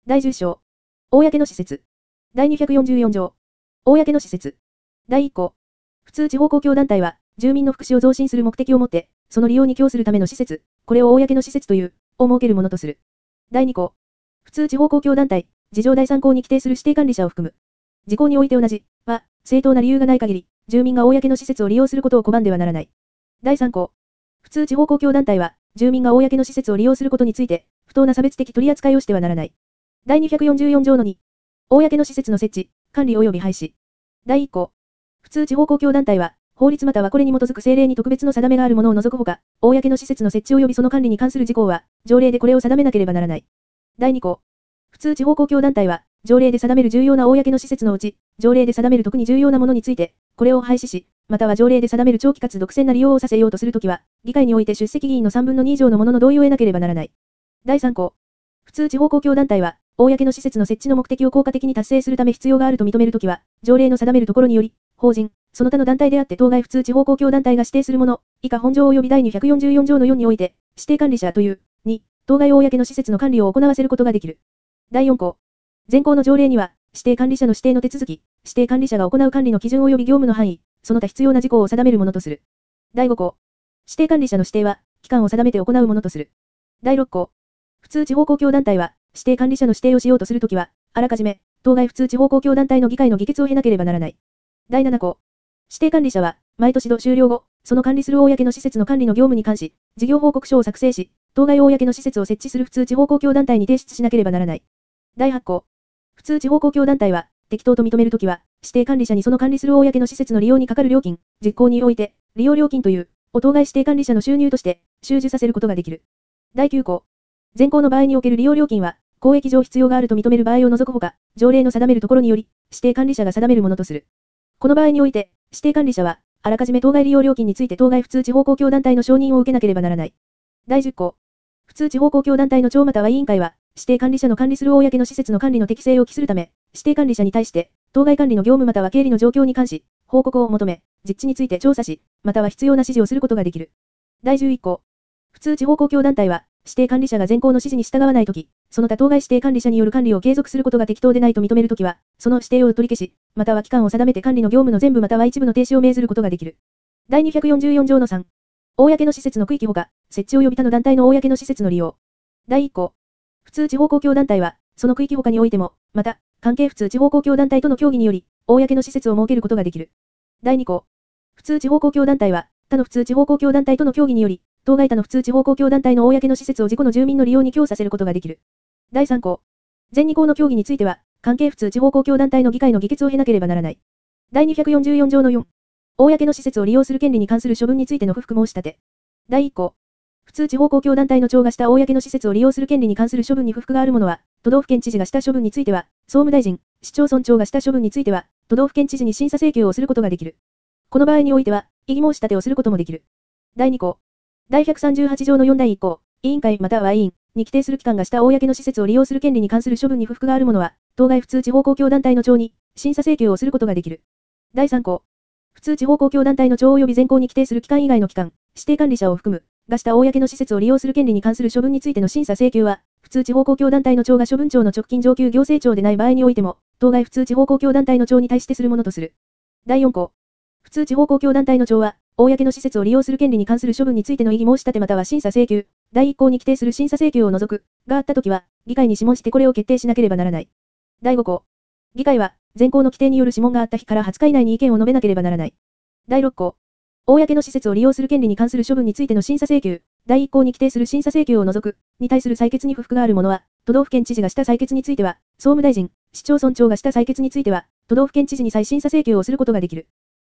第10章。公の施設。第244条。公の施設。第1項。普通地方公共団体は、住民の福祉を増進する目的をもって、その利用に供するための施設、これを公の施設という、を設けるものとする。第2項。普通地方公共団体、事条第3項に規定する指定管理者を含む。事項において同じ、は、正当な理由がない限り、住民が公の施設を利用することを拒んではならない。第3項。普通地方公共団体は、住民が公の施設を利用することについて、不当な差別的取り扱いをしてはならない。第244条の2。公の施設の設置、管理及び廃止。第1項。普通地方公共団体は、法律またはこれに基づく政令に特別の定めがあるものを除くほか、公の施設の設置及びその管理に関する事項は、条例でこれを定めなければならない。第2項。普通地方公共団体は、条例で定める重要な公の施設のうち、条例で定める特に重要なものについて、これを廃止し、または条例で定める長期かつ独占な利用をさせようとするときは、議会において出席議員の3分の2以上のものの同意を得なければならない。第3項。普通地方公共団体は、公の施設の設置の目的を効果的に達成するため必要があると認めるときは、条例の定めるところにより、法人、その他の団体であって当該普通地方公共団体が指定するもの、以下本条及び第244条の4において、指定管理者という、2、当該公の施設の管理を行わせることができる。第4項。現行の条例には、指定管理者の指定の手続き、指定管理者が行う管理の基準及び業務の範囲、その他必要な事項を定めるものとする。第5項。指定管理者の指定は、期間を定めて行うものとする。第6項。普通地方公共団体は、指定管理者の指定をしようとするときは、あらかじめ、当該普通地方公共団体の議会の議決を経なければならない。第7項。指定管理者は、毎年度終了後、その管理する公の施設の管理の業務に関し、事業報告書を作成し、当該公の施設を設置する普通地方公共団体に提出しなければならない。第8項。普通地方公共団体は、適当と認めるときは、指定管理者にその管理する公の施設の利用にかかる料金、実行において、利用料金という、を当該指定管理者の収入として、収受させることができる。第9項。現行の場合における利用料金は、公益上必要があると認める場合を除くほか、条例の定めるところにより、指定管理者が定めるものとする。この場合において、指定管理者は、あらかじめ当該利用料金について当該普通地方公共団体の承認を受けなければならない。第10項。普通地方公共団体の長または委員会は、指定管理者の管理する公の施設の管理の適正を期するため、指定管理者に対して、当該管理の業務または経理の状況に関し、報告を求め、実地について調査し、または必要な指示をすることができる。第11項。普通地方公共団体は、指定管理者が現行の指示に従わないとき、その他当該指定管理者による管理を継続することが適当でないと認めるときは、その指定を取り消し、または期間を定めて管理の業務の全部または一部の停止を命ずることができる。第244条の3。公の施設の区域ほか、設置及び他の団体の公の施設の利用。第1項。普通地方公共団体は、その区域ほかにおいても、また、関係普通地方公共団体との協議により、公の施設を設けることができる。第2項。普通地方公共団体は、他の普通地方公共団体との協議により、当該他の普通地方公共団体の公の施設を自己の住民の利用に供させることができる。第3項。前2項の協議については、関係普通地方公共団体の議会の議決を経なければならない。第244条の4。公の施設を利用する権利に関する処分についての不服申し立て。第1項。普通地方公共団体の長がした公の施設を利用する権利に関する処分に不服があるものは、都道府県知事がした処分については、総務大臣、市町村長がした処分については、都道府県知事に審査請求をすることができる。この場合においては、異議申し立てをすることもできる。第2項。第138条の4第1項、委員会または委員に規定する機関がした公の施設を利用する権利に関する処分に不服があるものは、当該普通地方公共団体の長に審査請求をすることができる。第3項。普通地方公共団体の長及び前項に規定する機関以外の機関、指定管理者を含む、がした公の施設を利用する権利に関する処分についての審査請求は、普通地方公共団体の長が処分庁の直近上級行政庁でない場合においても、当該普通地方公共団体の長に対してするものとする。第4項。普通地方公共団体の長は、公の施設を利用する権利に関する処分についての異議申し立てまたは審査請求、第1項に規定する審査請求を除く、があったときは、議会に諮問してこれを決定しなければならない。第5項。議会は、前項の規定による諮問があった日から20日以内に意見を述べなければならない。第6項。公の施設を利用する権利に関する処分についての審査請求、第1項に規定する審査請求を除く、に対する裁決に不服があるものは、都道府県知事がした裁決については、総務大臣、市町村長がした裁決については、都道府県知事に再審査請求をすることができる。